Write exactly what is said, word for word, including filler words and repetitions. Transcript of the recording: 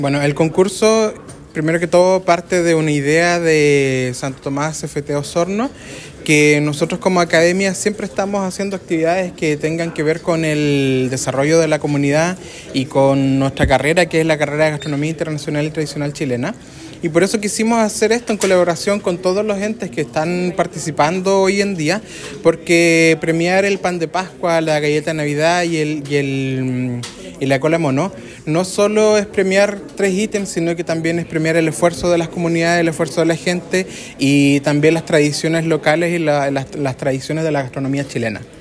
Bueno, el concurso, primero que todo, parte de una idea de Santo Tomás F T Osorno, que nosotros como academia siempre estamos haciendo actividades que tengan que ver con el desarrollo de la comunidad y con nuestra carrera, que es la carrera de Gastronomía Internacional y Tradicional Chilena. Y por eso quisimos hacer esto en colaboración con todos los entes que están participando hoy en día, porque premiar el pan de Pascua, la galleta de Navidad y, el, y, el, y la cola mono no solo es premiar tres ítems, sino que también es premiar el esfuerzo de las comunidades, el esfuerzo de la gente y también las tradiciones locales y la, las, las tradiciones de la gastronomía chilena.